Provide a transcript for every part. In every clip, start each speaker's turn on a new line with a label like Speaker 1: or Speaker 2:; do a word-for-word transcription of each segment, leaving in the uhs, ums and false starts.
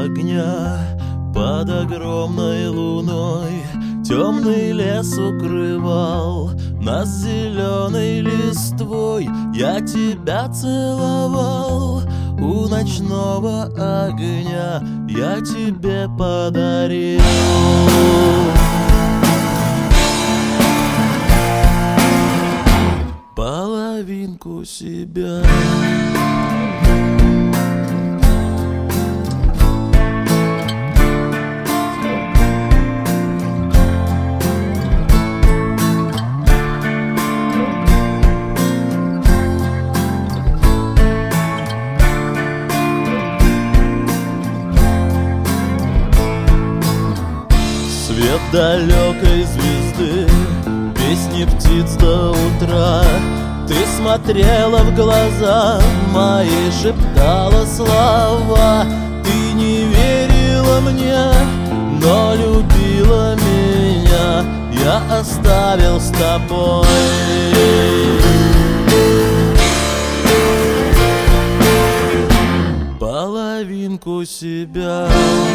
Speaker 1: огня под огромной луной темный лес укрывал нас зеленой листвой. Я тебя целовал у ночного огня, я тебе подарил половинку себя. Свет далекой звезды, песни птиц до утра. Ты смотрела в глаза мои, шептала слова. Ты не верила мне, но любила меня. Я оставил с тобой половинку себя.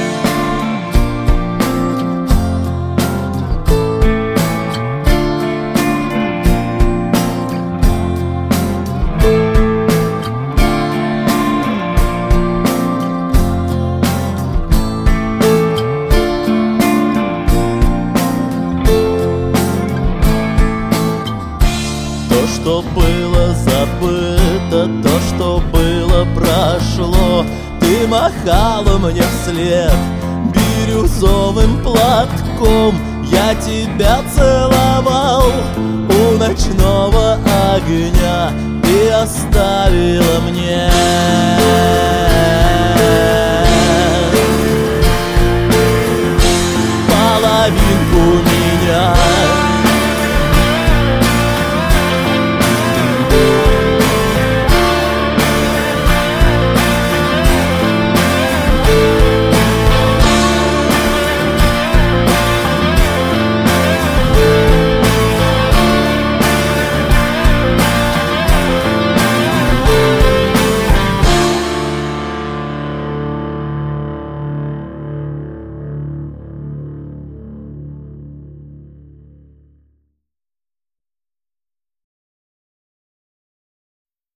Speaker 1: То, что было забыто, то, что было, прошло. Ты махала мне вслед бирюзовым платком. Я тебя целовал у ночного огня, ты оставила мне